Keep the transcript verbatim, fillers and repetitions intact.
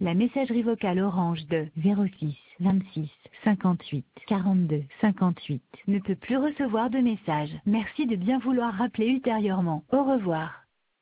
La messagerie vocale Orange de zéro six vingt-six cinquante-huit quarante-deux cinquante-huit ne peut plus recevoir de message. Merci de bien vouloir rappeler ultérieurement. Au revoir.